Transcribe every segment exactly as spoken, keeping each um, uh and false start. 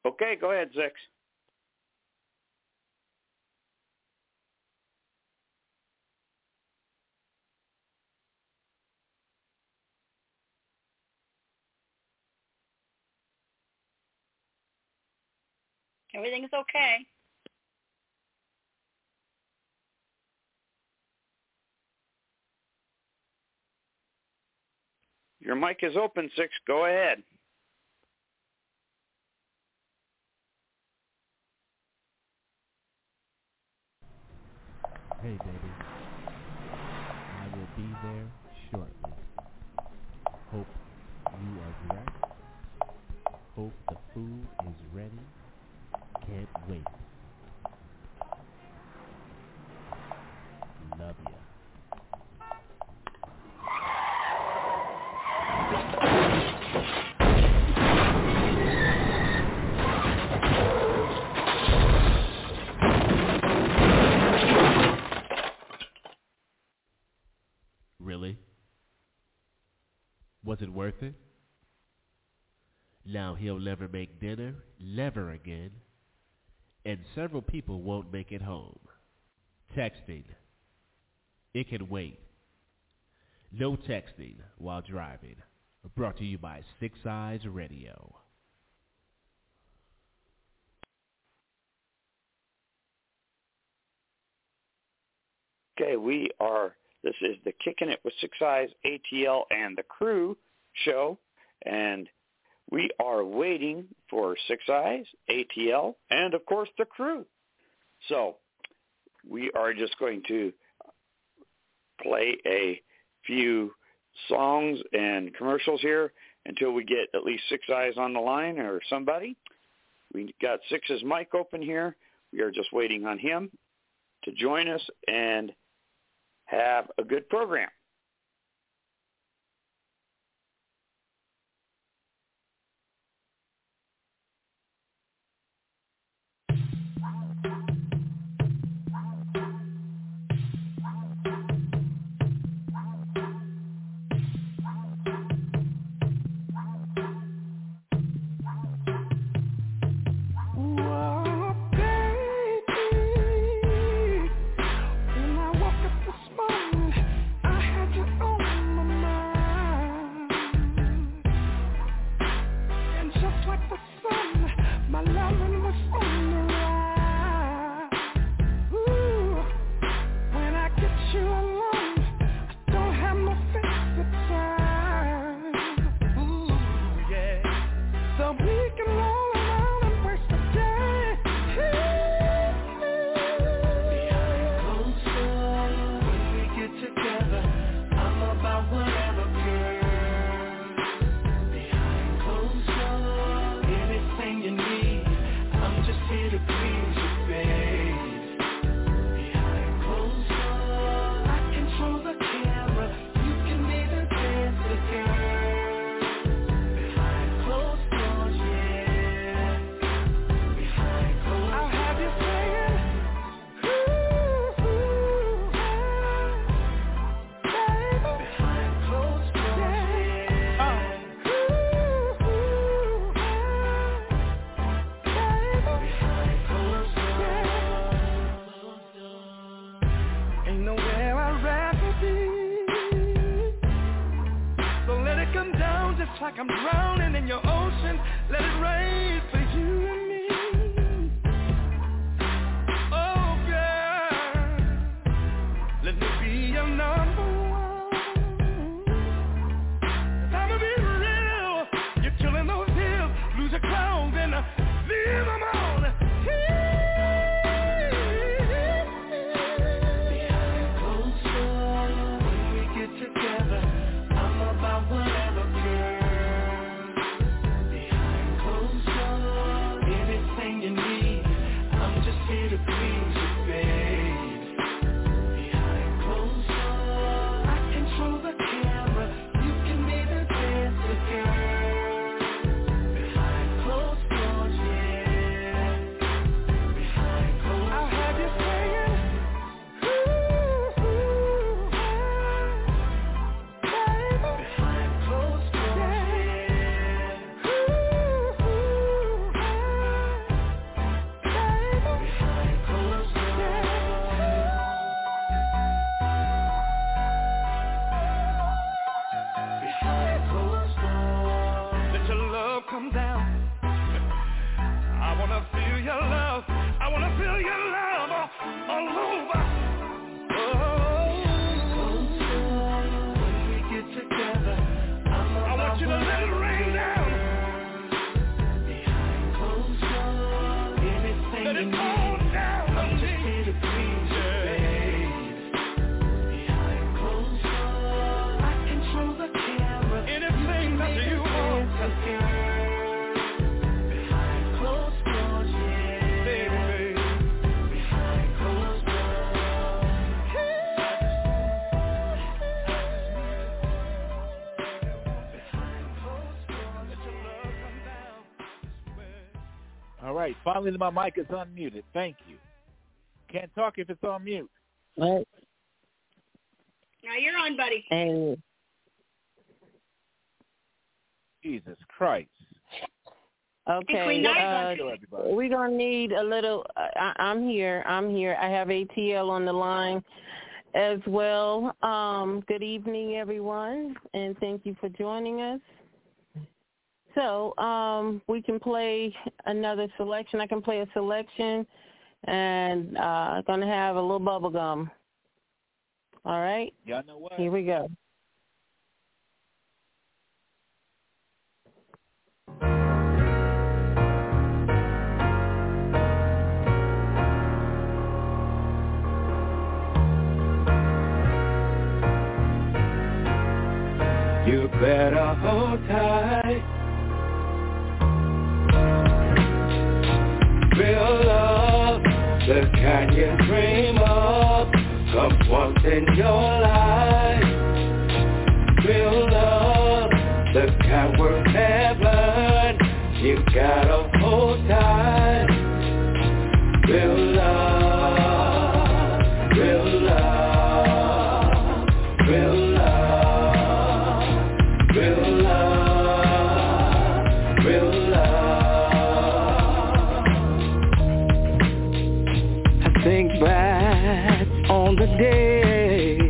Okay, go ahead, Six. Everything's okay. Your mic is open, Six. Go ahead. Hey, baby. I will be there shortly. Hope you are dressed. Hope the food is ready. Can't wait. Love ya. Really? Was it worth it? Now he'll never make dinner, never again, and several people won't make it home. Texting. It can wait. No texting while driving. Brought to you by Six Eyes Radio. Okay, we are, this is the Kicking It with Six Eyes, A T L, and the Crew show, and we are waiting for Six Eyes, A T L, and, of course, the Crew. So we are just going to play a few songs and commercials here until we get at least Six Eyes on the line or somebody. We got Six's mic open here. We are just waiting on him to join us and have a good program. Like I'm drowning in your ocean, let it rain for you and me. Oh girl, let me be your number one. I'ma be real, you're killing those hills, lose your clowns and uh, leave them on. Behind closed doors, when we get together, I'm about whatever, girl. All right. Finally, my mic is unmuted. Thank you. Can't talk if it's on mute. Right. Now you're on, buddy. And Jesus Christ. okay, uh, we're going to need a little, I, I'm here, I'm here. I have A T L on the line as well. Um, good evening, everyone, and thank you for joining us. So um, we can play another selection. I can play a selection, and uh, going to have a little bubble gum. All right? Y'all know what? Here we go. You better hold tight. Real love, the kind you dream of, comes once in your life. Real love, the kind worth heaven, you gotta hold tight. Real love, real love, real love, real love, real love. I think back on the day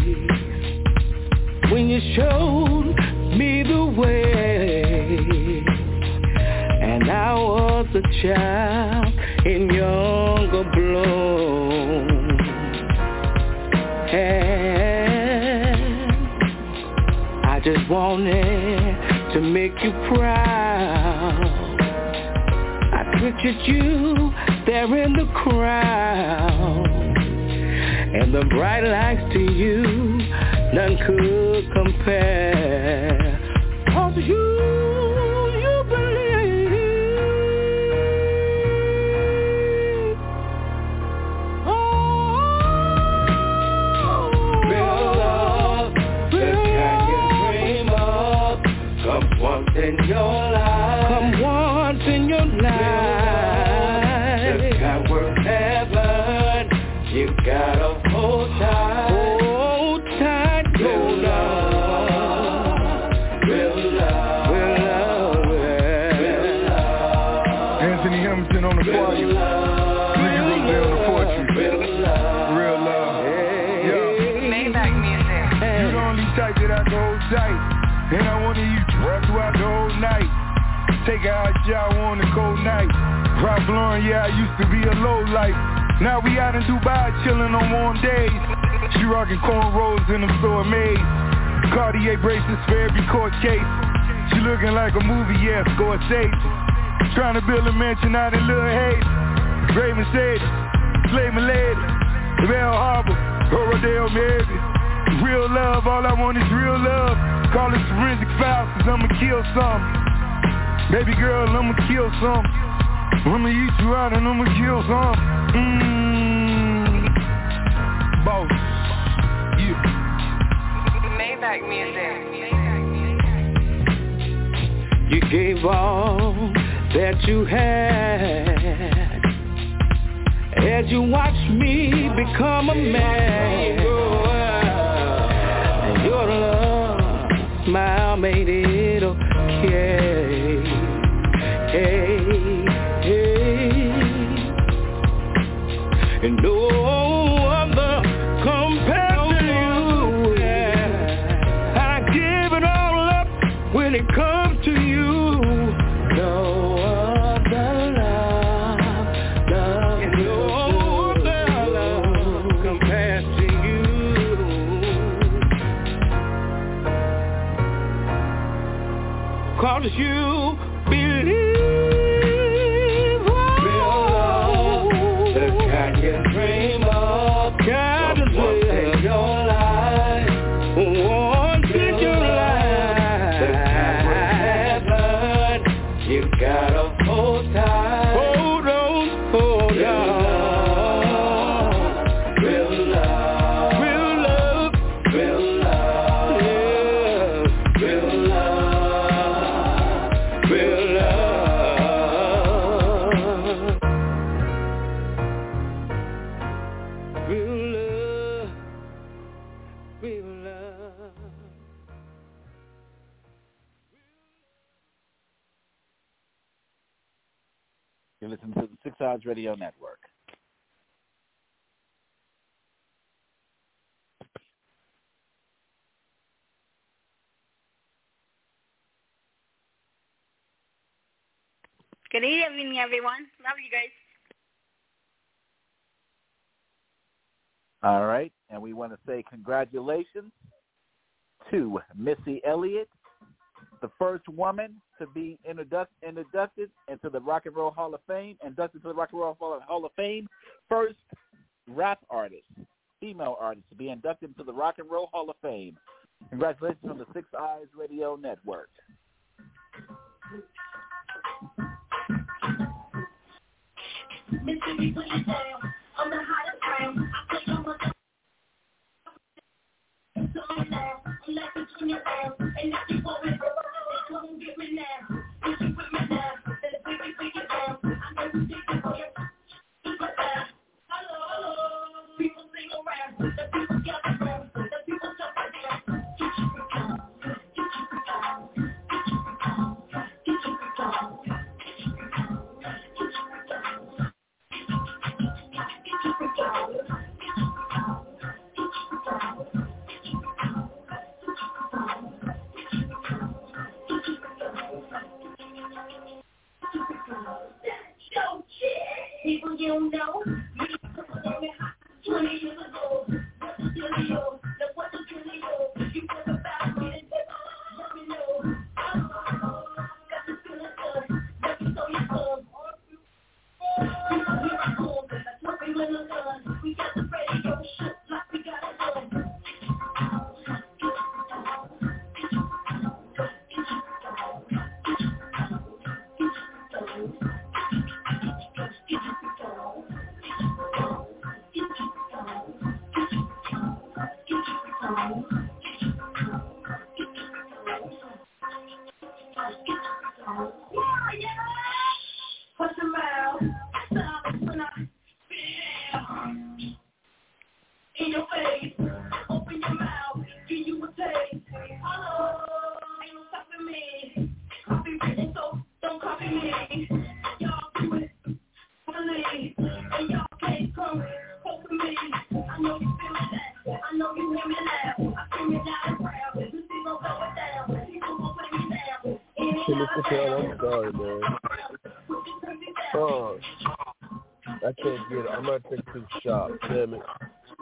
when you showed me the way, and I was a child in younger bloom, and I just wanted to make you proud. I pictured you there in the crowd, and the bright lights to you, none could compare. 'Cause you, you believe. Oh, real love, the kind you dream of, comes once in your life. Come once in your life. The kind worth heaven, you gotta hold tight. Hold tight, real love, real love, real love, real love. Anthony Hamilton on the choir, Nigga Rose on the poetry. Real love, yeah. Maybach music. You the only type that I can hold tight, and I wanna use you throughout the whole night. Take her out, y'all on the cold night. Ralph Lauren, yeah, I used to be a low life. Now we out in Dubai, chillin' on warm days. She rockin' cornrows in them store made. Cartier bracelets for every court case. She looking like a movie, yeah, Scorsese. Trying to build a mansion out in Little Hayes. Gray Mercedes, Slave Milady, Bell Harbor, Rodeo Mary. Real love, all I want is real love. Call it forensic files, cause I'ma kill some. Baby girl, I'ma kill some. I'ma eat you out and I'ma kill some. Mmm. Boss. Yeah. Maybach music. You gave all that you had as you watched me become a man. And your love smile made it okay. Hey, hey. And no other compared to you. I give it all up when it comes to you. No other love, love, and no other love compares to you. 'Cause you believe. love, real love, real love. You're listening to the Six Eyes Radio Network. Good evening, everyone. Love you guys. All right, and we want to say congratulations to Missy Elliott, the first woman to be introduced, inducted into the Rock and Roll Hall of Fame, inducted to the Rock and Roll Hall of Fame, first rap artist, female artist to be inducted into the Rock and Roll Hall of Fame. Congratulations on the Six Eyes Radio Network. Mississippi, put it down. I'm the hottest round. I play your mother. So now, I'm like a junior down. And if you want me, they won't get me now. If you with me now, then baby, bring it down. I know you think it's for you. Keep it down. Hello, hello. People sing around. The people gather around. The people jump right down. Get you free time. Get you free time. Get you free time. Get you free time. People you don't know, twenty years ago, what's the dealio? Now what's the dealio? You talk about me, let me know. Got the feeling good, let me show you some. Here I come, that's what we win the gun. We got the radio shook like we got a gun. What's the matter? When I feel in your face, open your mouth, give you a taste. Hello, ain't no stopping me. Copy written, so don't copy me. Y'all do it, believe, and y'all can't come close to me. I know you feel that, I know you hear me now. I feel it loud and proud. You see gon' throw it down, people gon' put me down. Hey, Mister Taylor, I'm sorry, man. Oh, I can't get it. I'm gonna take two shots. Damn it.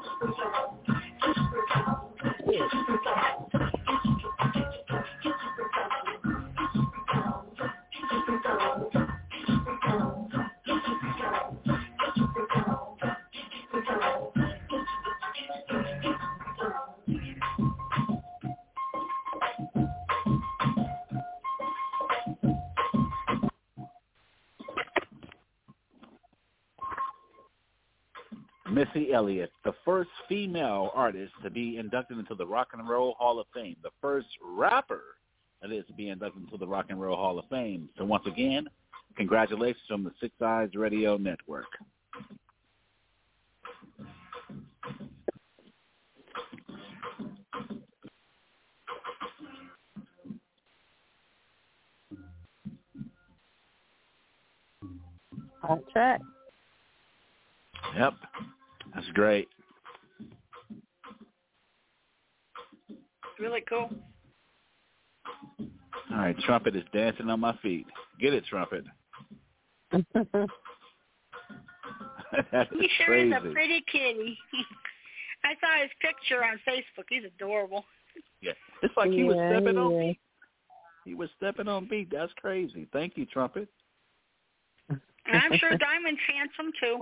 Missy Elliott, the first female artist to be inducted into the Rock and Roll Hall of Fame, the first rapper that is to be inducted into the Rock and Roll Hall of Fame. So once again, congratulations from the Six Eyes Radio Network. Hot track. Yep, that's great. Really cool. All right, Trumpet is dancing on my feet. Get it, Trumpet. That is he sure crazy. is a pretty kitty. I saw his picture on Facebook. He's adorable. Yeah, it's like he yeah, was stepping yeah. on beat. He was stepping on beat. That's crazy. Thank you, Trumpet. And I'm sure Diamond's handsome too.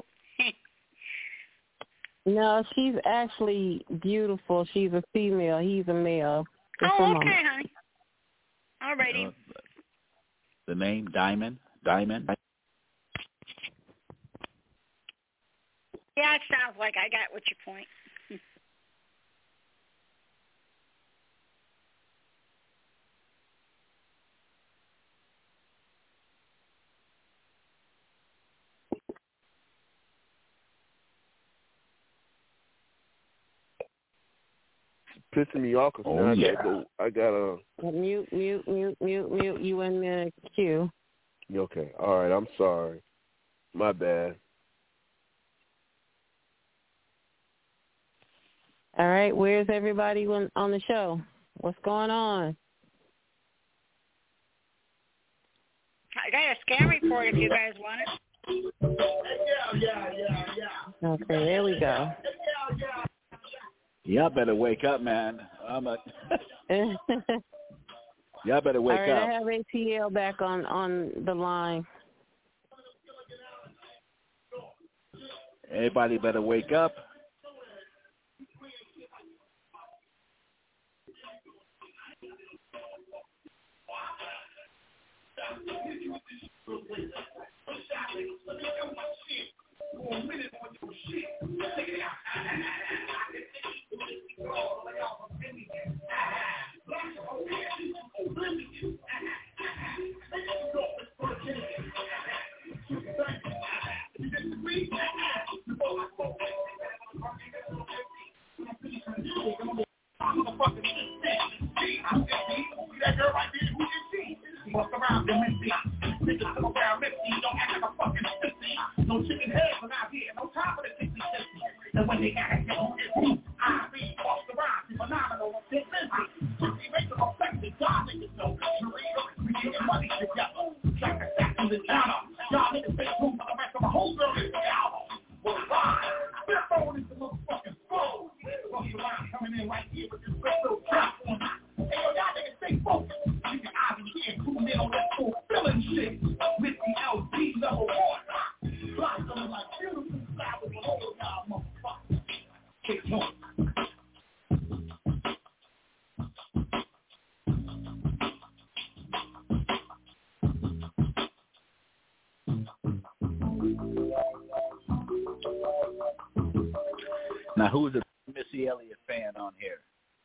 No, she's actually beautiful. She's a female. He's a male. Just Oh, a okay, moment. honey. All righty. Uh, the name Diamond. Diamond. Yeah, it sounds like I got what your point. pissing me off because oh, now yeah. I gotta go. I gotta mute, mute, mute, mute, mute. You in the queue? Okay. All right. I'm sorry. My bad. All right. Where's everybody on, on the show? What's going on? I got a scam report if you guys want it. Okay, there we go. Y'all better wake up, man. I'm a. Y'all better wake All right, up. I have A T L back on, on the line. Everybody better wake up. Walk around them empty. Niggas come around empty. Don't act like a fucking sissy. No chicken heads when I hear. No time for the sixty sixty. And when they act like it's I read off the rhyme. Phenomenal. They're busy. Pretty racial affected. Y'all niggas know. We getting money together. Like a sack in the genre. Y'all niggas make room for the rest of the whole girl in the album. Well, fine. We're throwing into motherfucking phone. What's the line coming in right here with this crypto trap on it? Hey, yo, y'all niggas stay focused. You can I be here tune in on that fulfilling shit with the L G level one. Blossom like beautiful flowers all over y'all motherfuckers. Kick on. Now, who's a Missy Elliott fan on here?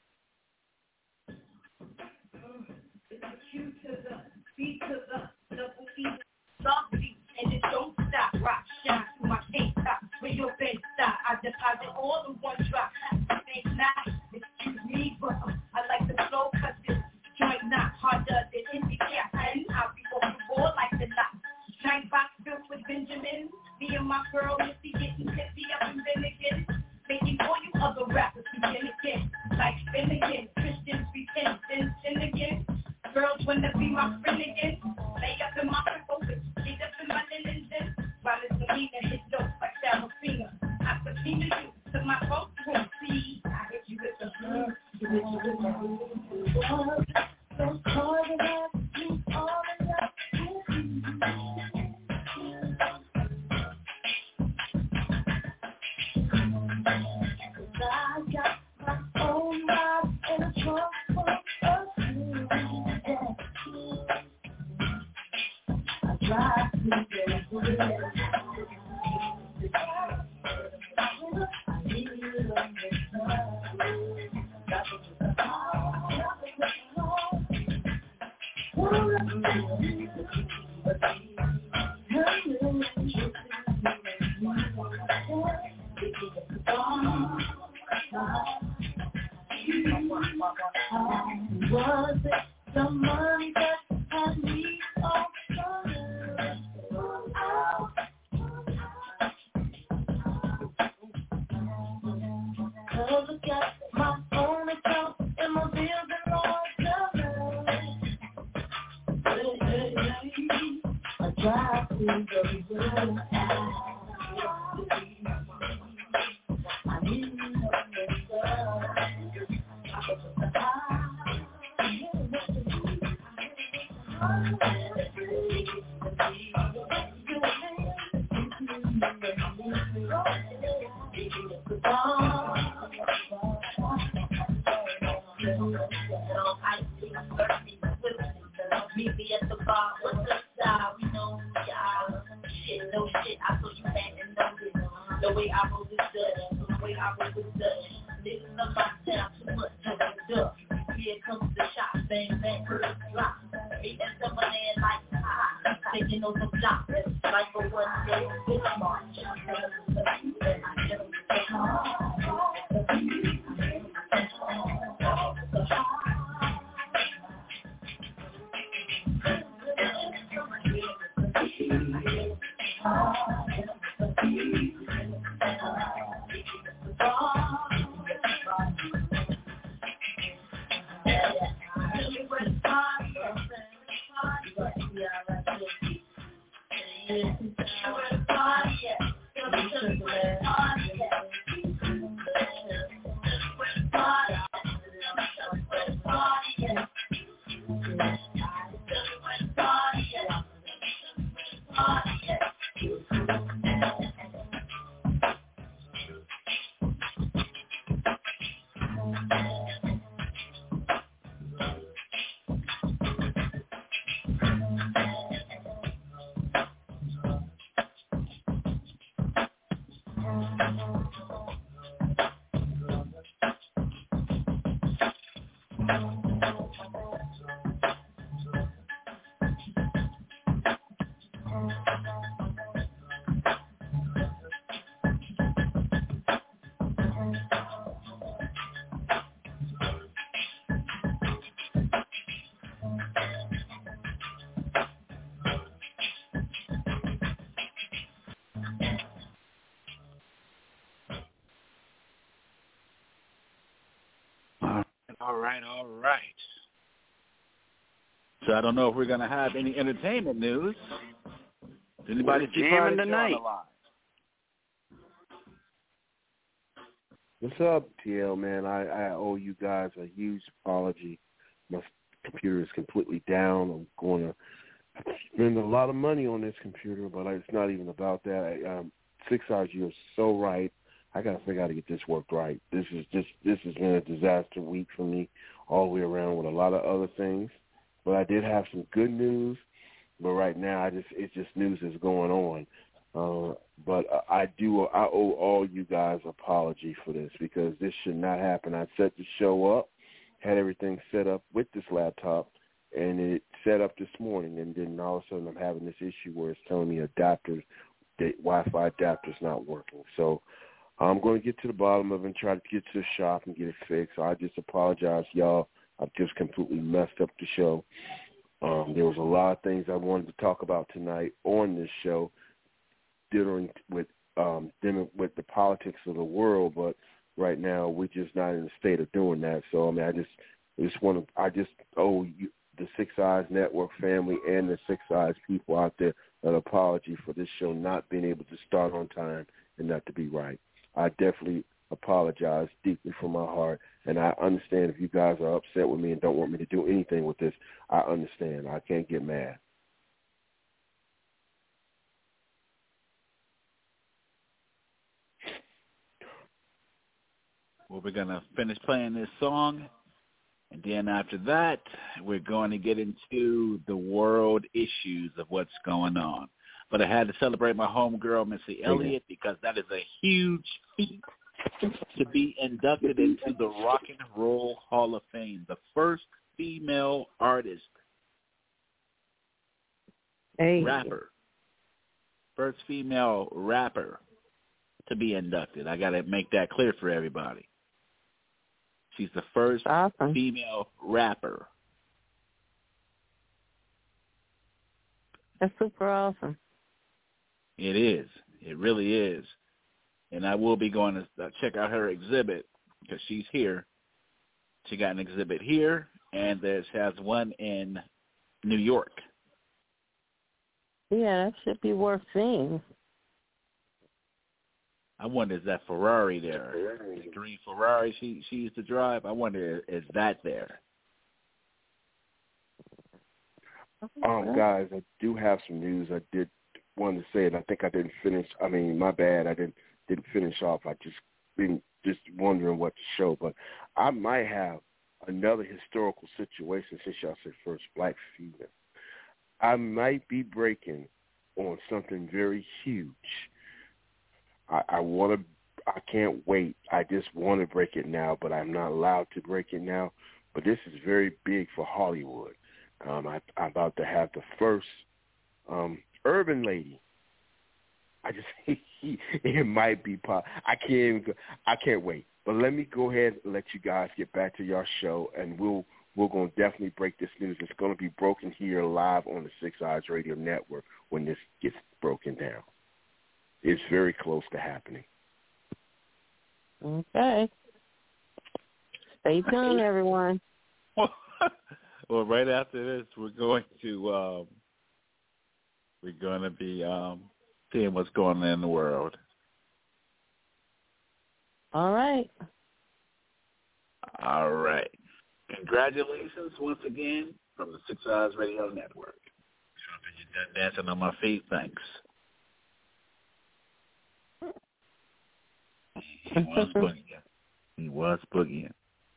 Q to the B to the double E, softly, and it don't stop. Rock shine through my tank top. Where your bed stop, I deposit all the one drop. Ain't not, excuse me, but I like the flow, cause this joint not harder than any cat. And I'll be off the board like the knot. Giant box built with Benjamin. Me and my girl, Missy, getting tipsy up and then again. Making all you other rappers begin again. Like Finnegan, Christians repent, sin, sin again. Girls wanna be my friend again. Lay up in my focus, get up in my linen den. While it's the lead and hit dope like Sarafina. I continue you to my folks room. See, I hit you with the girl, you hit you with the girl. Don't call it up, you all in love with me. I got my own life and a trunk full of you. I drive to get away. I need you on the was it the money that had me all summer? Cause I got my own account and my bills and all covered. Hey, hey, hey, I drive to the world. I need you on the world. Meet me at the bar, what's the style? We know y'all. Shit, no shit, I saw you back and noticed. The way I roll this good, the way I roll this good. Niggas up my town too much, I get up. Here comes the shot, bang, bang, drop. Meet that summer land like ah, taking over blocks. Like a one day, bitch march. And I just take off. All right, all right. So I don't know if we're going to have any entertainment news. Does anybody see jamming tonight? What's up, T L, man? I, I owe you guys a huge apology. My computer is completely down. I'm going to spend a lot of money on this computer, but it's not even about that. I, um, Six Hours, you're so right. I got to figure out how to get this worked right. This is just this has been a disaster week for me all the way around with a lot of other things. But I did have some good news. But right now, I just it's just news is going on. Uh, but I do I owe all you guys apology for this because this should not happen. I set the show up, had everything set up with this laptop, and it set up this morning, and then all of a sudden I'm having this issue where it's telling me adapters, the Wi-Fi adapter's not working. So I'm going to get to the bottom of it and try to get to the shop and get it fixed. So I just apologize, y'all. I've just completely messed up the show. Um, there was a lot of things I wanted to talk about tonight on this show, dealing with um, dealing with the politics of the world. But right now, we're just not in the state of doing that. So I mean, I just, I just want to, I just owe you, the Six Eyes Network family and the Six Eyes people out there an apology for this show not being able to start on time and not to be right. I definitely apologize deeply from my heart, and I understand if you guys are upset with me and don't want me to do anything with this. I understand. I can't get mad. Well, we're going to finish playing this song, and then after that, we're going to get into the world issues of what's going on. But I had to celebrate my homegirl, Missy Elliott, because that is a huge feat to be inducted into the Rock and Roll Hall of Fame, the first female artist, hey. rapper, first female rapper to be inducted. I got to make that clear for everybody. She's the first awesome. female rapper. That's super awesome. It is. It really is. And I will be going to check out her exhibit because she's here. She got an exhibit here, and there's has one in New York. Yeah, that should be worth seeing. I wonder, is that Ferrari there? The green Ferrari she, she used to drive? I wonder, is that there? Um, guys, I do have some news. I did want to say it. I think I didn't finish. I mean, my bad. I didn't didn't finish off. I just been just wondering what to show. But I might have another historical situation since y'all said first black female. I might be breaking on something very huge. I, I want to. I can't wait. I just want to break it now, but I'm not allowed to break it now. But this is very big for Hollywood. Um, I, I'm about to have the first um, urban lady. I just it might be pop. I can't even, I can't wait. But let me go ahead and let you guys get back to your show, and we'll we're going to definitely break this news. It's going to be broken here live on the Six Eyes Radio Network when this gets broken down. It's very close to happening. Okay. Stay tuned, everyone. Well, right after this, we're going to um, we're going to be um, seeing what's going on in the world. All right. All right. Congratulations once again from the Six Eyes Radio Network. You're done dancing on my feet. Thanks. He was boogieing. He was boogieing.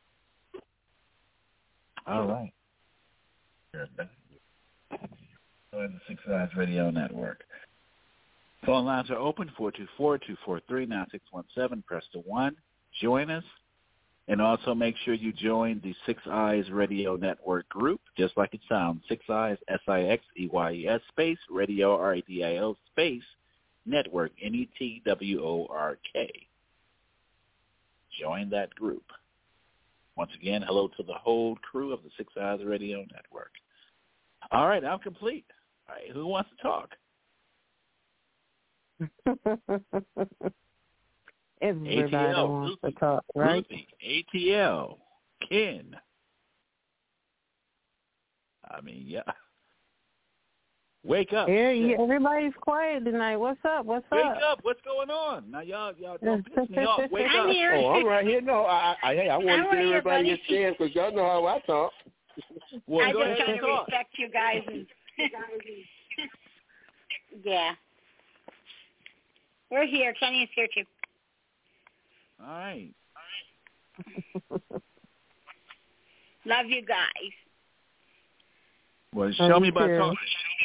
All right. You're done. Join the Six Eyes Radio Network. Phone lines are open, four two four, two four three, nine six one seven. Press the one. Join us. And also make sure you join the Six Eyes Radio Network group, just like it sounds, Six Eyes, S I X E Y E S, space, radio, R A D I O, space, network, N E T W O R K. Join that group. Once again, hello to the whole crew of the Six Eyes Radio Network. All right, I'm complete. All right, who wants to talk? Everybody A T L, wants Lucy, to talk, right? Ruthie, A T L, Ken. I mean, yeah. Wake up. Yeah, yeah, everybody's quiet tonight. What's up? What's Wake up? Wake up. What's going on? Now, y'all, y'all don't piss me off. Wake I'm up. here. Oh, I'm right here. No, I, I, hey, I want to give everybody a chance because y'all know how I talk. Well, I go just ahead try and to talk. respect you guys. And yeah. We're here. Kenny is here, too. All right. Love you guys. Well, show me by talking.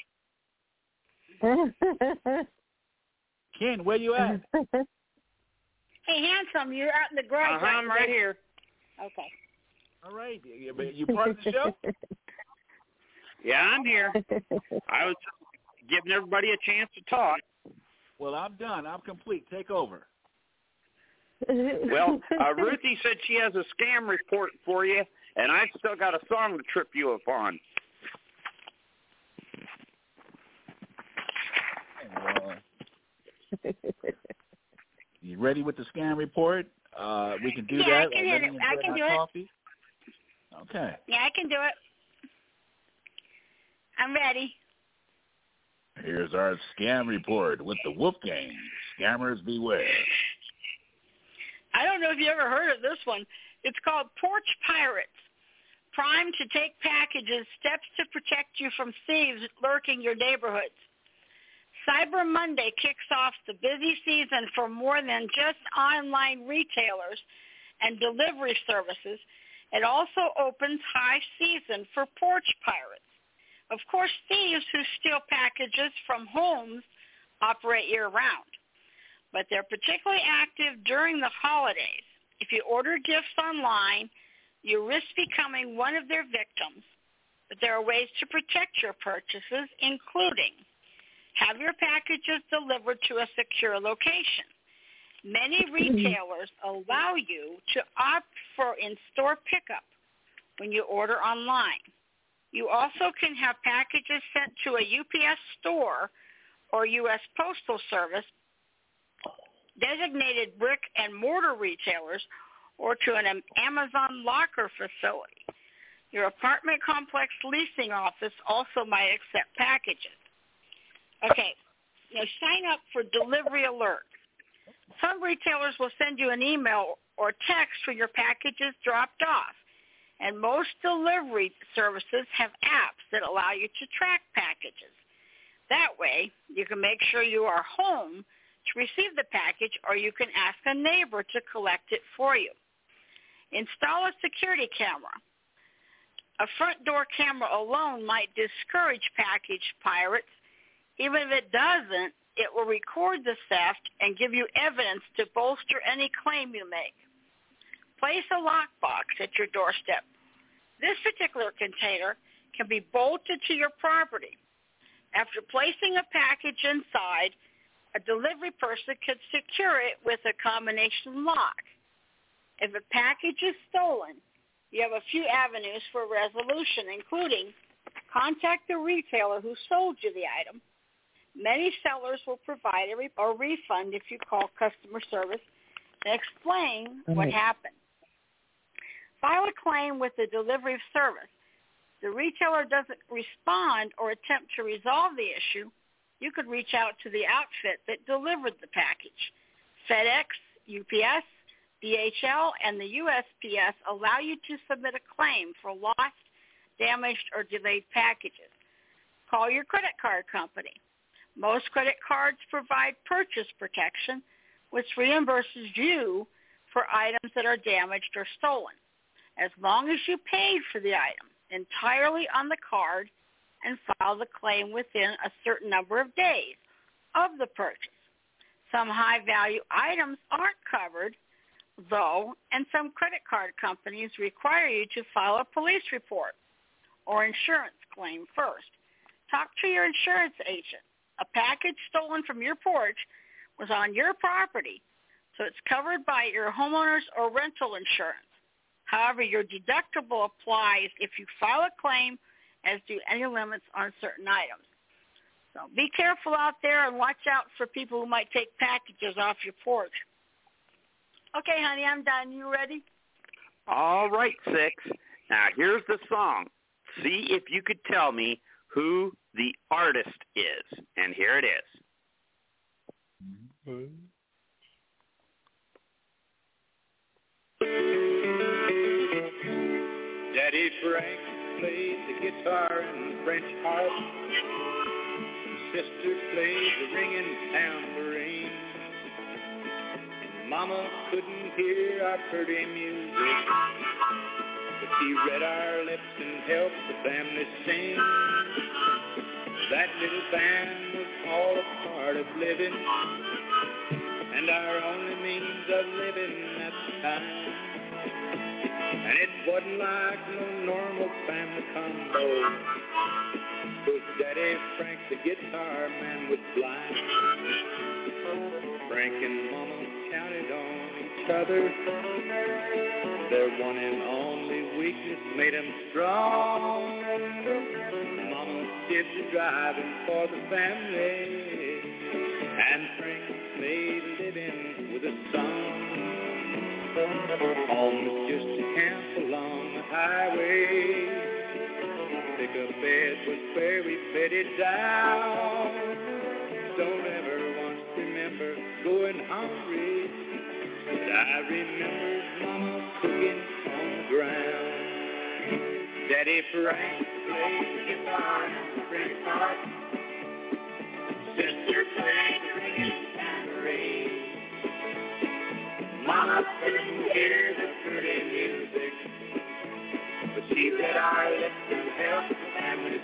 Ken, where you at? Hey, handsome, you're out in the garage. Uh-huh, I'm right here. Okay. All right. You, you part of the show? Yeah, I'm here. I was giving everybody a chance to talk. Well, I'm done. I'm complete. Take over. Well, uh, Ruthie said she has a scam report for you, and I've still got a song to trip you up on. Well, you ready with the scam report? Uh, we can do yeah, that. I can, Let it. me I enjoy can my do coffee. it. Okay. Yeah, I can do it. I'm ready. Here's our scam report with the Wolfgang. Scammers beware. I don't know if you ever heard of this one. It's called Porch Pirates. Primed to take packages, steps to protect you from thieves lurking your neighborhoods. Cyber Monday kicks off the busy season for more than just online retailers and delivery services. It also opens high season for porch pirates. Of course, thieves who steal packages from homes operate year-round, but they're particularly active during the holidays. If you order gifts online, you risk becoming one of their victims, but there are ways to protect your purchases, including have your packages delivered to a secure location. Many retailers allow you to opt for in-store pickup when you order online. You also can have packages sent to a U P S store or U S Postal Service, designated brick and mortar retailers, or to an Amazon locker facility. Your apartment complex leasing office also might accept packages. Okay, now sign up for delivery alerts. Some retailers will send you an email or text when your package is dropped off, and most delivery services have apps that allow you to track packages. That way, you can make sure you are home to receive the package, or you can ask a neighbor to collect it for you. Install a security camera. A front door camera alone might discourage package pirates. Even if it doesn't, it will record the theft and give you evidence to bolster any claim you make. Place a lockbox at your doorstep. This particular container can be bolted to your property. After placing a package inside, a delivery person could secure it with a combination lock. If a package is stolen, You have a few avenues for resolution, including contact the retailer who sold you the item. Many sellers will provide a, re- a refund if you call customer service and explain mm-hmm. what happened. File a claim with the delivery of service. If the retailer doesn't respond or attempt to resolve the issue, you could reach out to the outfit that delivered the package. FedEx, U P S, D H L, and the U S P S allow you to submit a claim for lost, damaged, or delayed packages. Call your credit card company. Most credit cards provide purchase protection, which reimburses you for items that are damaged or stolen, as long as you paid for the item entirely on the card and file the claim within a certain number of days of the purchase. Some high-value items aren't covered, though, and some credit card companies require you to file a police report or insurance claim first. Talk to your insurance agent. A package stolen from your porch was on your property, so it's covered by your homeowner's or rental insurance. However, your deductible applies if you file a claim, as do any limits on certain items. So be careful out there and watch out for people who might take packages off your porch. Okay, honey, I'm done. You ready? All right, Six. Now, here's the song. See if you could tell me who the artist is. And here it is. Mm-hmm. Daddy Frank played the guitar and French harp. Sister played the ringing tambourine. Mama couldn't hear our pretty music, but she read our lips and helped the family sing. That little band was all a part of living, and our only means of living at the time. And it wasn't like no normal family combo, 'cause Daddy Frank, the guitar man, was blind. Frank and Mama counted on each other. Their one and only weakness made them strong. Mama did the driving for the family, and Frank made a living with a song. Home was just a camp along the highway. Pick-up bed was where we bedded down. Don't ever once remember going hungry, but I remember Mama cooking on the ground. Daddy Frank played the guitar and the French harp. Sister played the ringing tambourine. Mama couldn't hear the pretty music, but she read our lips and helped the family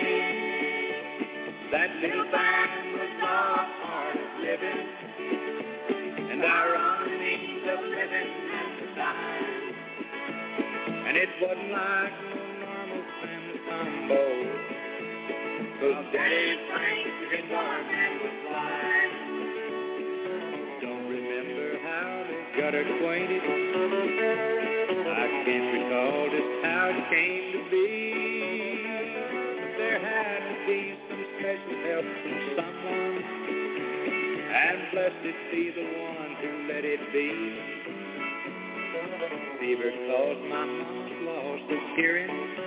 sing. That little band was all a part of living, and our only means of living at the time. And it wasn't like no normal family combo, 'cause Daddy Frank, the guitar man, was blind. Don't remember how they got acquainted. I can't recall just how it came to be. But there had to be some special help from someone, and blessed be the one who let it be. Fever caused my mama's loss of hearing.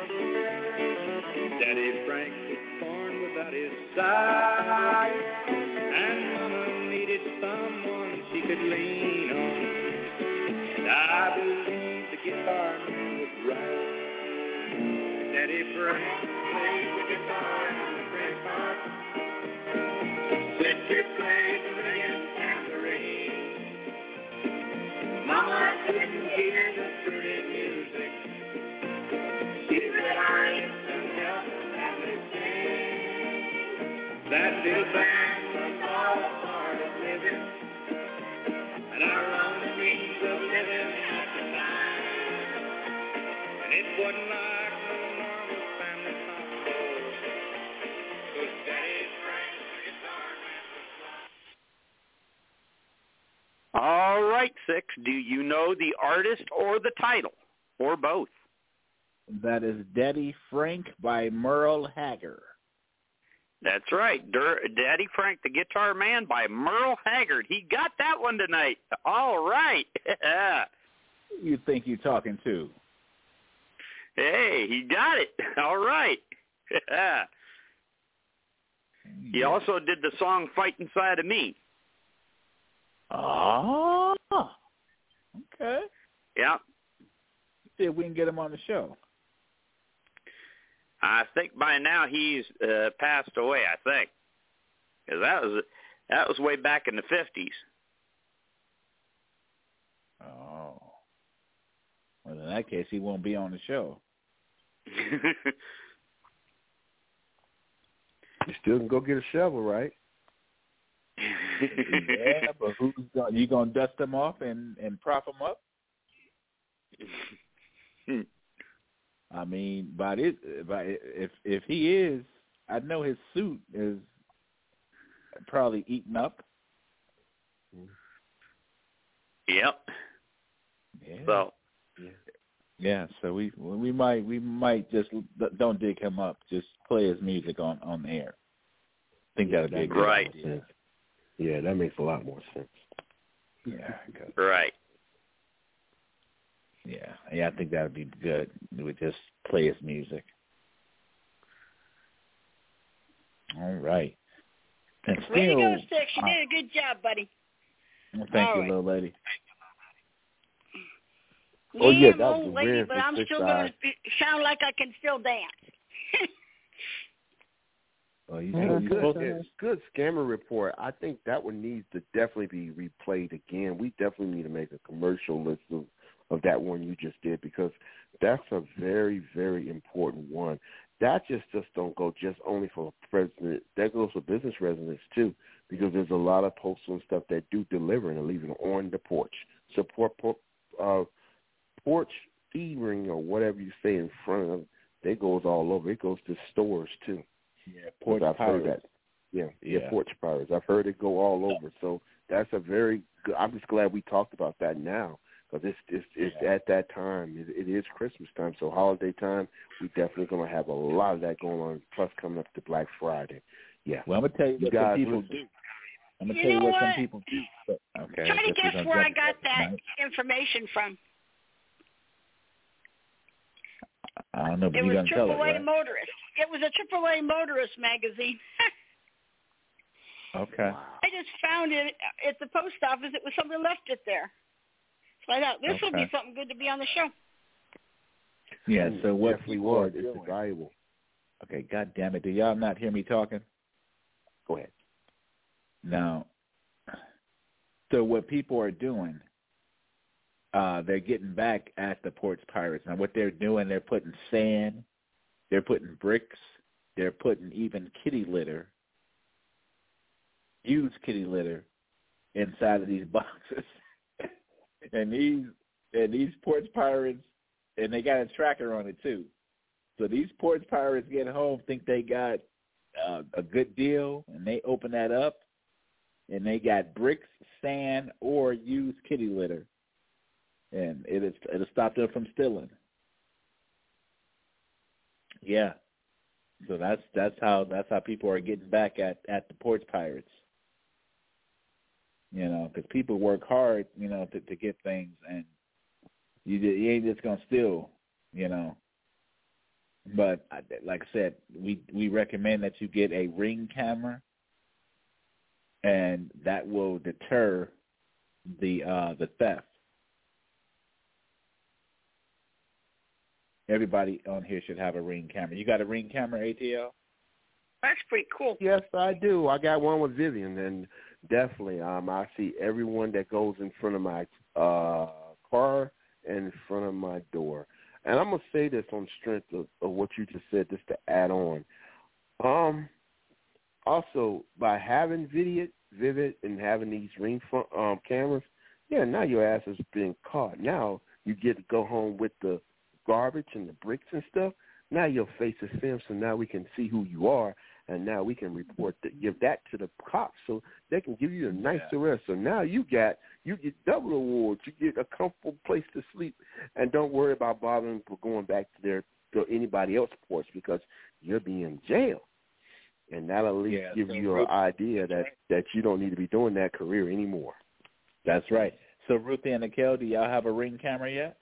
Daddy Frank was born without his sight, and Mama needed someone she could lean on. And I believe the guitar man was right. Daddy Frank played the guitar and the French harp. Sister played the ringing tambourine. Mama couldn't hear the pretty music. She read our lips and helped the family sing. That little band was all a part of living, and our only means of living at the time. And it wasn't like no normal family combo, 'cause Daddy Frank, the guitar man, was blind. All right, Six. Do you know the artist or the title, or both? That is Daddy Frank by Merle Haggard. That's right. Dur- Daddy Frank, the Guitar Man by Merle Haggard. He got that one tonight. All right. You think you're talking to? Hey, he got it. All right. He also did the song Fight Inside of Me. Oh, okay. Yeah. See if we can get him on the show. I think by now he's uh, passed away, I think. Because that was, that was way back in the fifties. Oh. Well, in that case, he won't be on the show. You still can go get a shovel, right? Yeah, but who's going? You gonna dust them off and and prop them up? I mean, but it, but if if he is, I know his suit is probably eaten up. Yep. Yeah. So. Yeah. Yeah, so we we might we might just don't dig him up. Just play his music on, on the air. I think that would be a good right. idea. Yeah, that makes a lot more sense. Yeah. Right. Yeah, yeah, I think that would be good. We would just play his music. All right. And still, Way to go, Sticks. You uh, did a good job, buddy. Well, thank All you, right. little lady. Oh, yeah, I'm that was old a lady, win but for I'm Six still going Eyes. to sound like I can still dance. Oh, you Yeah, you good, supposed to- it's good scammer report. I think that one needs to definitely be replayed again. We definitely need to make a commercial list of, of that one you just did because that's a very, very important one. That just just don't go just only for president. That goes for business residents too, because there's a lot of postal and stuff that do deliver and leave it on the porch. Support uh, porch thievery or whatever you say in front of. It goes all over. It goes to stores too. Yeah, porch I've heard pirates. that. Yeah, yeah, Yeah. porch pirates. I've heard it go all over. So that's a very good. I'm just glad we talked about that now because it's it's, it's Yeah. at that time. It, it is Christmas time, so holiday time. We definitely going to have a lot of that going on. Plus, coming up to Black Friday. Yeah. Well, I'm gonna tell you, You what guys some people listen. do. I'm gonna You tell you know what, some what? people do. But, okay. Try to guess we're guess gonna where I jump got into that tonight. information from. I don't know, but It you're was gonna tell it, Triple A right? Motorist. It was a Triple A Motorist magazine. Okay. I just found it at the post office. It was somebody left it there. So I thought this will be Okay. something good to be on the show. Yeah. So what definitely people are was. It's doing? valuable. Okay. God damn it! Do y'all not hear me talking? Go ahead. Now, so what people are doing, uh, they're getting back at the Porch Pirates. Now, what they're doing, they're putting sand, they're putting bricks, they're putting even kitty litter, used kitty litter, inside of these boxes. and these and these Porch Pirates, and they got a tracker on it too. So these Porch Pirates get home, think they got uh, a good deal, and they open that up, and they got bricks, sand, or used kitty litter, and it is, it'll stop them from stealing. Yeah, so that's that's how that's how people are getting back at, at the Porch Pirates. You know, because people work hard, you know, to, to get things, and you, you ain't just gonna steal, you know. But like I said, we we recommend that you get a Ring camera, and that will deter the uh, the theft. Everybody on here should have a Ring camera. You got a Ring camera, A T L? That's pretty cool. Yes, I do. I got one with Vivian, and definitely, um, I see everyone that goes in front of my uh, car and in front of my door. And I'm gonna say this on strength of, of what you just said, just to add on. Um, also, by having Vivid, Vivid, and having these Ring front, um, cameras, yeah, now your ass is being caught. Now you get to go home with the garbage and the bricks and stuff. Now your face is filmed, so now we can see who you are, and now we can report that, give that to the cops, so they can give you a nice Yeah. arrest. So now you got you get double awards. You get a comfortable place to sleep, and don't worry about bothering for going back to their anybody else reports because you'll be in jail. And that'll at least yeah, give so you Ruth, an idea that, that you don't need to be doing that career anymore. That's right. So, Ruthie and Nikhil, do y'all have a Ring camera yet?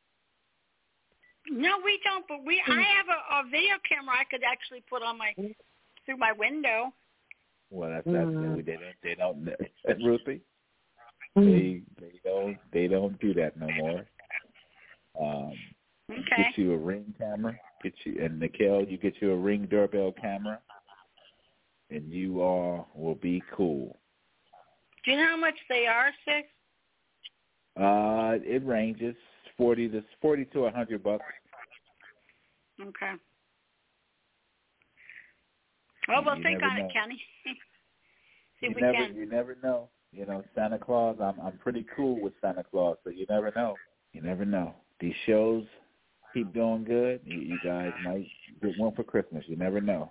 No, we don't, but we I have a, a video camera I could actually put on my through my window. Well, that's that's mm. they don't they don't Ruthie. They they don't they don't do that no more. Um, okay. Get you a Ring camera. Get you and Nikhil, you get you a Ring doorbell camera, and you all will be cool. Do you know how much they are, Six? Uh, it ranges forty to forty to a hundred bucks. Okay. Well, we'll you think on know. it, Kenny. See you if we never, can. You never know. You know, Santa Claus. I'm I'm pretty cool with Santa Claus, so you never know. You never know. These shows keep doing good. You, you guys might get one for Christmas. You never know.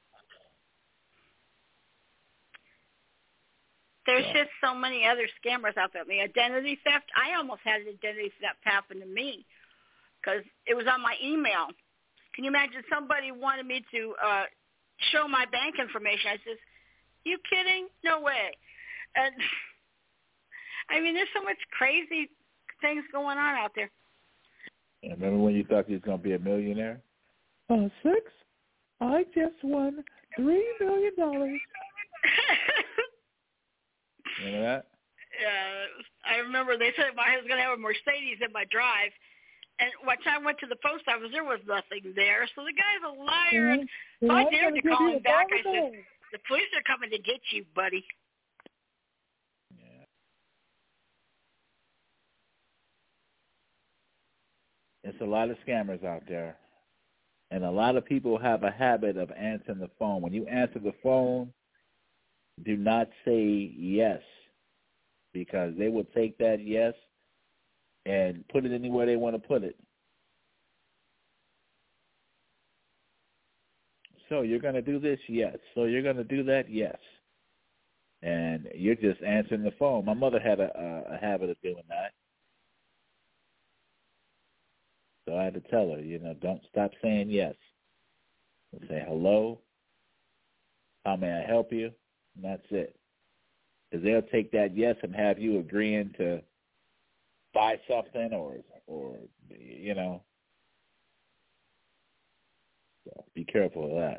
There's so. just so many other scammers out there. The identity theft. I almost had an identity theft happen to me because it was on my email. Can you imagine somebody wanted me to uh, show my bank information? I says, "You kidding? No way!" And I mean, there's so much crazy things going on out there. Remember when you thought you was going to be a millionaire? Oh, Six, I just won three million dollars. Remember that? Yeah, I remember they said I was going to have a Mercedes in my drive, and when I went to the post office, there was nothing there. So the guy's a liar. And so I dared to call him back. I said, "The police are coming to get you, buddy." It's a lot of scammers out there, and a lot of people have a habit of answering the phone. When you answer the phone, do not say yes, because they will take that yes and put it anywhere they want to put it. So you're going to do this? Yes. So you're going to do that? Yes. And you're just answering the phone. My mother had a, a, a habit of doing that. So I had to tell her, you know, don't stop saying yes. Say hello, how may I help you? And that's it. Because they'll take that yes and have you agreeing to buy something or, or you know. So be careful of that.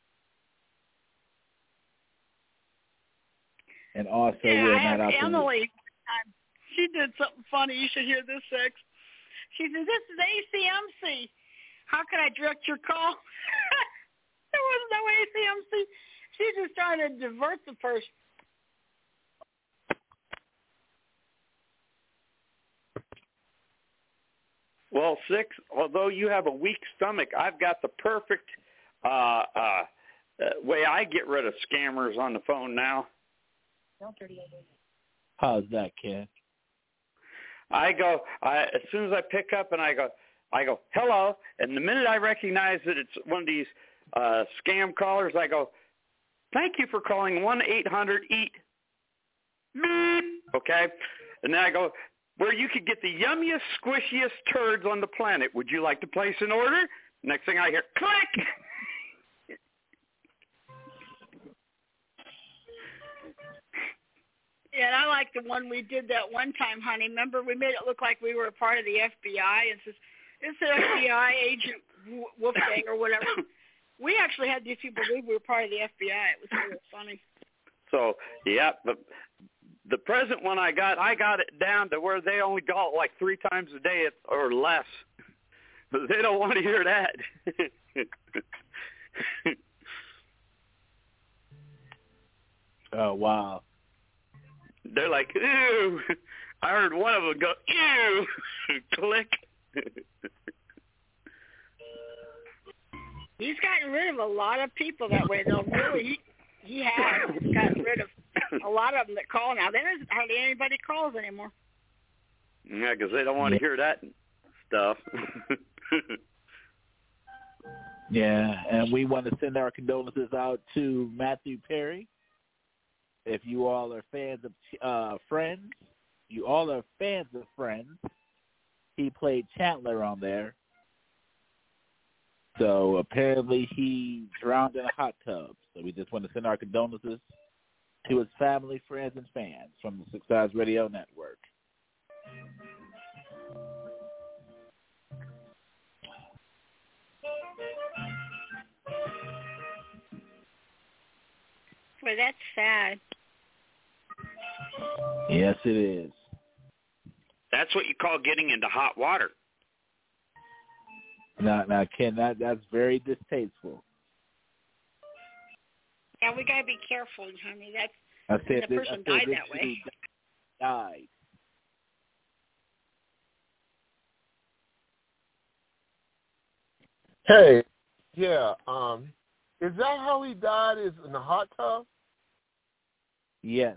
And also, yeah, we're I not have out Emily. To... She did something funny. You should hear this, Six. She says, "This is A C M C. How can I direct your call?" There was no A C M C. She's just trying to divert the person. Well, Six, although you have a weak stomach, I've got the perfect uh, uh, uh, way I get rid of scammers on the phone now. How's that, Ken? I go, I, as soon as I pick up and I go, I go, hello, and the minute I recognize that it's one of these uh, scam callers, I go, thank you for calling one eight hundred eat okay? And then I go, where you could get the yummiest, squishiest turds on the planet. Would you like to place an order? Next thing I hear, click! Yeah, and I like the one we did that one time, honey. Remember, we made it look like we were a part of the F B I, and says, it's an F B I agent Wolfgang or whatever. We actually had these people believe we were part of the F B I. It was really funny. So, yeah, the, the present one I got, I got it down to where they only call it like three times a day or less. But they don't want to hear that. Oh, wow. They're like, ew. I heard one of them go, ew, click. He's gotten rid of a lot of people that way, though. Really, he, he has gotten rid of a lot of them that call now. There isn't hardly anybody calls anymore. Yeah, because they don't want to hear that stuff. Yeah, and we want to send our condolences out to Matthew Perry. If you all are fans of uh, Friends, you all are fans of Friends. He played Chandler on there. So apparently he drowned in a hot tub. So we just want to send our condolences to his family, friends, and fans from the Six Eyes Radio Network. Well, that's sad. Yes, it is. That's what you call getting into hot water. Now, now, Ken, that that's very distasteful. Yeah, we gotta be careful, honey. That's I said the this, person I said died this that way. Died. Hey, yeah. Um, is that how he died? Is in the hot tub? Yes.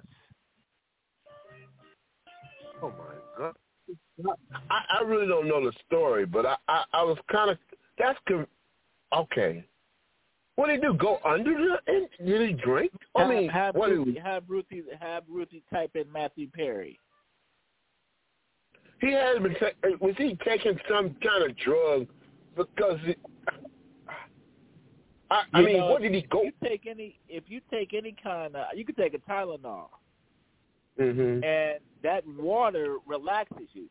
Oh my God. I, I really don't know the story, but I, I, I was kind of that's okay. What did he do? Go under the? And did he drink? I have, mean, have what Ruthie, did have Ruthie have Ruthie type in Matthew Perry. He had been. Was he taking some kind of drug? Because it, I, I mean, know, what did he go? If you take any, if you take any kind of, you could take a Tylenol, mm-hmm. and that water relaxes you.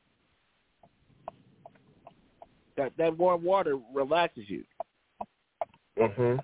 That that warm water relaxes you. Mm-hmm.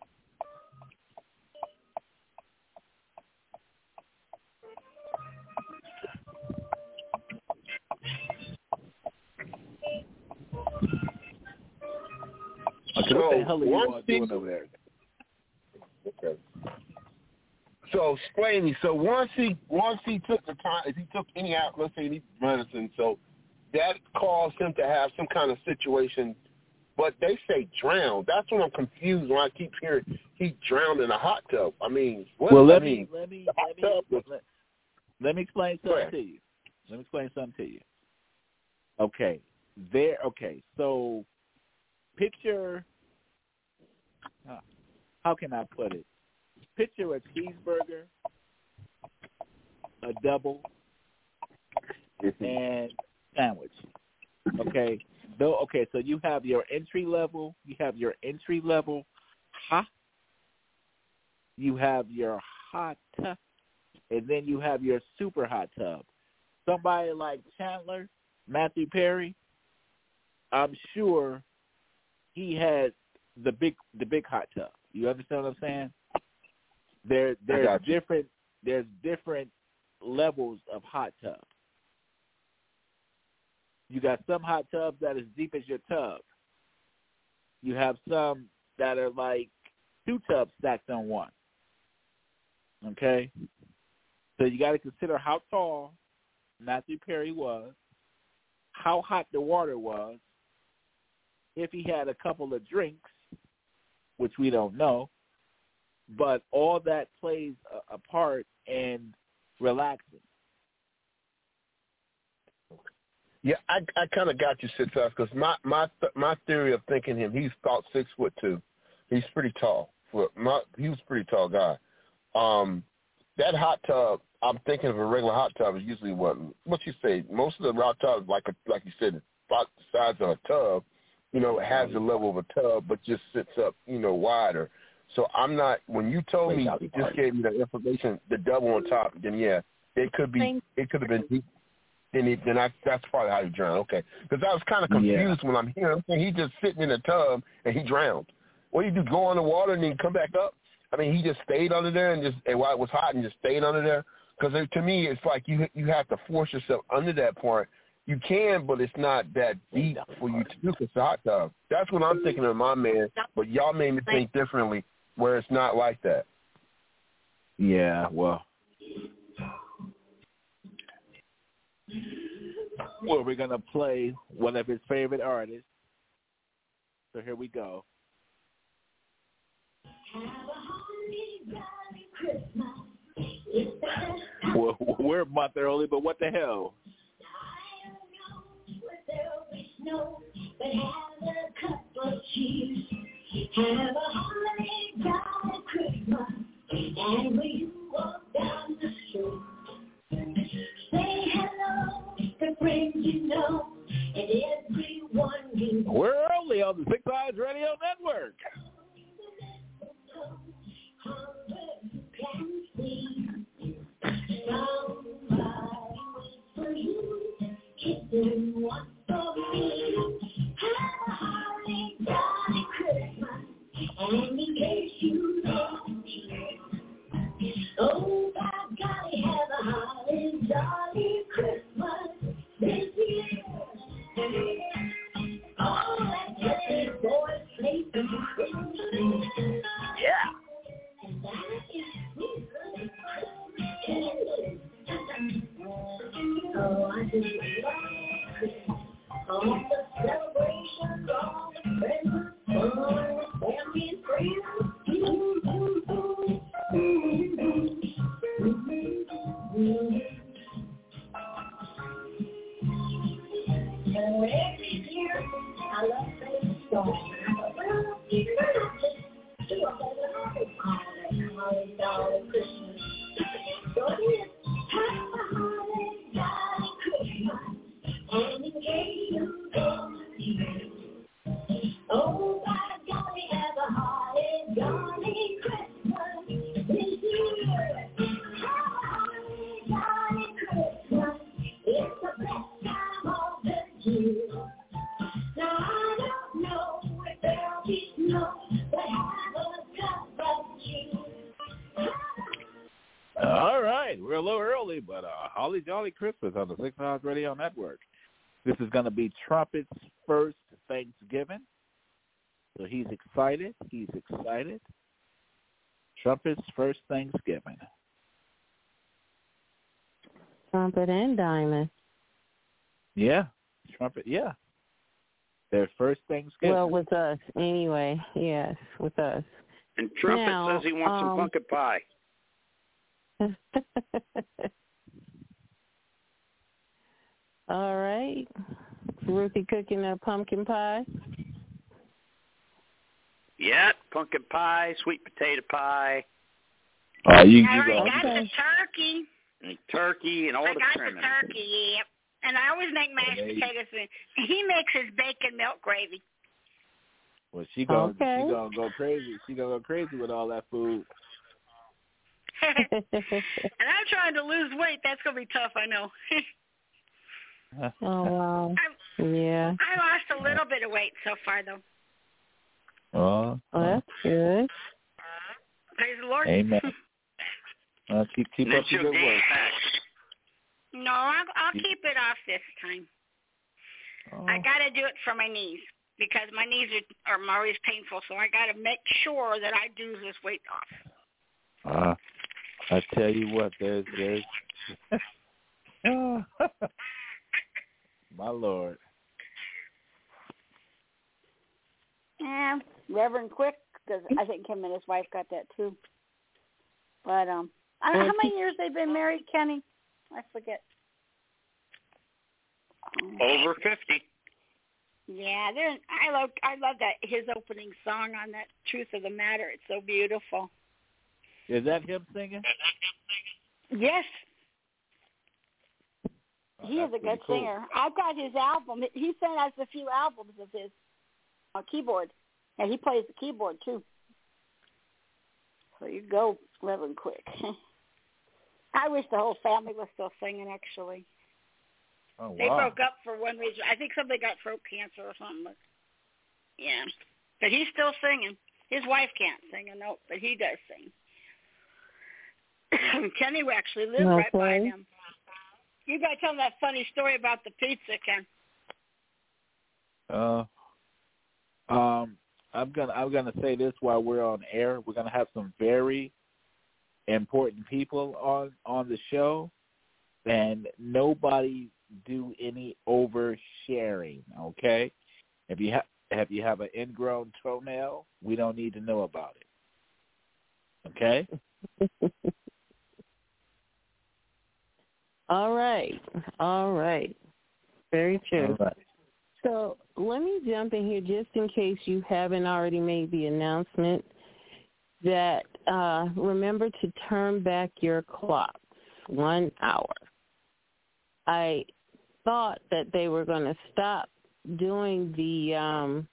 Okay, so what the hell are you all he, doing over there? Okay. So explain me. So once he once he took the time, if he took any out, let's say any medicine, so that caused him to have some kind of situation. But they say drowned. That's when I'm confused when I keep hearing he drowned in a hot tub. I mean, what? Well, let I me mean, let me let me, was, let, let me explain something to you. Let me explain something to you. Okay, there. Okay, so picture. Uh, how can I put it? Picture a cheeseburger, a double, and sandwich. Okay. Though, okay, so you have your entry level, you have your entry level hot, you have your hot tub, and then you have your super hot tub. Somebody like Chandler, Matthew Perry, I'm sure he had the big the big hot tub. You understand what I'm saying? There there's different there's different levels of hot tub. You got some hot tubs that are as deep as your tub. You have some that are like two tubs stacked on one. Okay? So you got to consider how tall Matthew Perry was, how hot the water was, if he had a couple of drinks, which we don't know, but all that plays a, a part in relaxing. Yeah, I I kind of got you, Sitas, because my my my theory of thinking him, he's about six foot two. He's pretty tall. For my, he was a pretty tall guy. Um, that hot tub, I'm thinking of a regular hot tub is usually what what you say. Most of the hot tubs, like a, like you said, about the size of a tub, you know, it has the level of a tub, but just sits up, you know, wider. So I'm not. When you told me, you just gave me the information, the double on top. Then yeah, it could be. It could have been deep. Then, he, then I, that's probably how he drowned. Okay, because I was kind of confused yeah. when I'm hearing him. He just sitting in a tub and he drowned. What do you do? Go in the water and then come back up? I mean, he just stayed under there and just and while it was hot and just stayed under there. Because to me, it's like you you have to force yourself under that point. You can, but it's not that deep for you to do. It's a hot tub. That's what I'm thinking of my man. But y'all made me think differently, where it's not like that. Yeah, well. Well, we're going to play one of his favorite artists. So here we go. Well, we're a month early, but what the hell? Have a holiday by Christmas, and when you walk down the street, say hello to friends you know, and We're early on the Six Eyes Radio Network. And in case you don't, oh, I've got to have a holly jolly Christmas this year. Oh, that jolly boy plays the yeah. And that is oh, I just love Christmas. All the celebrations, all the presents, all the family and friends. And every year, I love those songs. Well, you know, just do a whole lot of holiday, holiday, dollar Christmas. So it is, have a holiday, dollar Christmas. And in case you don't hear, oh, by golly, have a holly jolly Christmas this year. Have a holly jolly Christmas. It's the best time of the year. Now, I don't know if there'll be snow, but have a cup of cheer. All right. We're a little early, but uh, holly jolly Christmas on the Six Eyes Radio Network. This is going to be Trumpet's first Thanksgiving. So he's excited. He's excited. Trumpet's first Thanksgiving. Trumpet and Diamond. Yeah. Trumpet, yeah. Their first Thanksgiving. Well, with us, anyway. Yes, with us. And Trumpet now, says he wants um, some pumpkin pie. All right. Ruthie cooking a pumpkin pie? Yeah, pumpkin pie, sweet potato pie. Oh, you, you I already go. got the turkey. And turkey and all I the got trimming. the turkey, yep. And I always make mashed Hey. potatoes. And he makes his bacon milk gravy. Well, she gonna Okay. she gonna go crazy. She gonna go crazy with all that food. And I'm trying to lose weight. That's going to be tough, I know. Oh, wow. I'm, Yeah. I lost a little bit of weight so far, though. Oh, Oh, that's good. Praise the Lord. amen. Uh, keep keep Then up the she'll good gain work. back. No, I'll, I'll keep it off this time. Oh. I got to do it for my knees because my knees are, are always painful, so I got to make sure that I do this weight off. Uh, I tell you what, there's there's my Lord. Yeah, Reverend Quick, because I think him and his wife got that too. But um, I don't know how many years they've been married, Kenny? I forget. Over fifty. Yeah, they're. I love. I love that his opening song on that "Truth of the Matter." It's so beautiful. Is that him singing? Yes, Oh, he is that's a good pretty cool. singer. I've got his album. He sent us a few albums of his uh, keyboard, and he plays the keyboard too. So you go, Reverend Quick. I wish the whole family was still singing. Actually, Oh, wow. they broke up for one reason. I think somebody got throat cancer or something. But yeah, but he's still singing. His wife can't sing a note, but he does sing. Kenny actually lived right by Okay. them. You got to tell them that funny story about the pizza, Ken. Uh, um, I'm gonna I'm gonna say this while we're on air. We're gonna have some very important people on on the show, and nobody do any oversharing. Okay, if you have if you have an ingrown toenail, we don't need to know about it. Okay. All right. All right. Very true. All right. So let me jump in here just in case you haven't already made the announcement that uh, remember to turn back your clocks one hour. I thought that they were going to stop doing the um,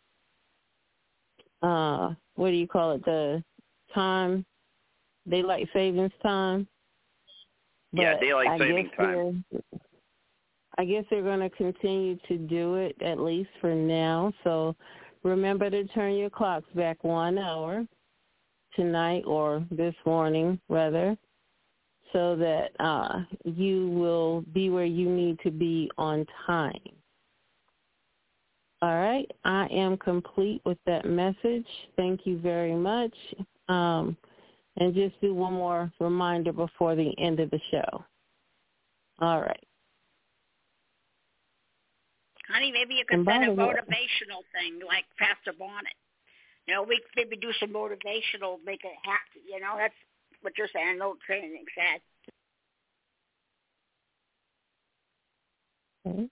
uh, what do you call it? The time, daylight savings time. But yeah, daylight I savings time. I guess they're going to continue to do it at least for now. So remember to turn your clocks back one hour tonight or this morning, rather, so that uh, you will be where you need to be on time. All right. I am complete with that message. Thank you very much. Um, and just do one more reminder before the end of the show. All right. Honey, maybe you could send a motivational thing like Pastor Bonnet. You know, we maybe do some motivational, make it happy. You know, that's what you're saying. No training, sad. Okay.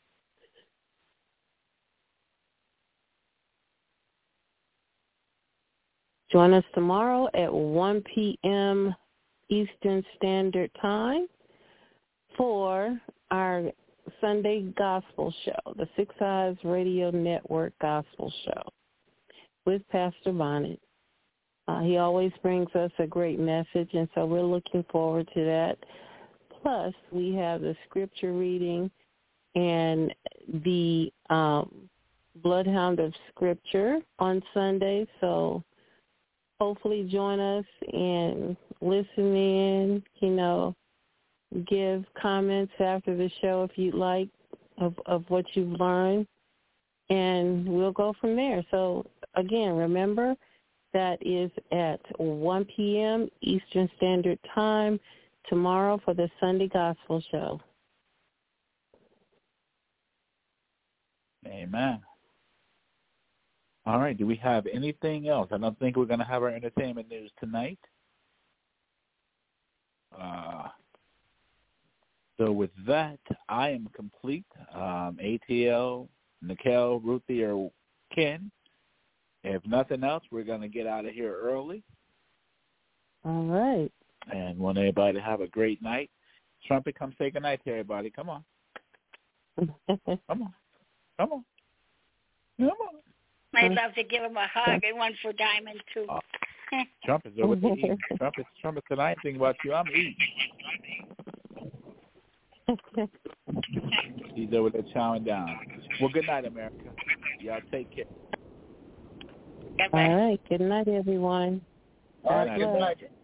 Join us tomorrow at one p.m. Eastern Standard Time for our Sunday Gospel Show, the Six Eyes Radio Network Gospel Show with Pastor Bonnet. Uh, he always brings us a great message, and so we're looking forward to that. Plus, we have the scripture reading and the um, Bloodhound of Scripture on Sunday, so hopefully join us and listen in, you know, give comments after the show if you'd like of, of what you've learned, and we'll go from there. So, again, remember, that is at one p.m. Eastern Standard Time tomorrow for the Sunday Gospel Show. Amen. All right. Do we have anything else? I don't think we're going to have our entertainment news tonight. Uh, so with that, I am complete. Um, A T L, Nikel, Ruthie, or Ken. If nothing else, we're going to get out of here early. All right. And want everybody to have a great night. Trumpet, come say goodnight to everybody. Come on. Come on. Come on. Come on. I'd love to give him a hug and one for Diamond, too. Uh, Trumpet's over there eating. Trumpet's, Trumpet's tonight. Think about you. I'm eating. He's over there chowing down. Well, good night, America. Y'all take care. All right. Good night, everyone. All right. Good night.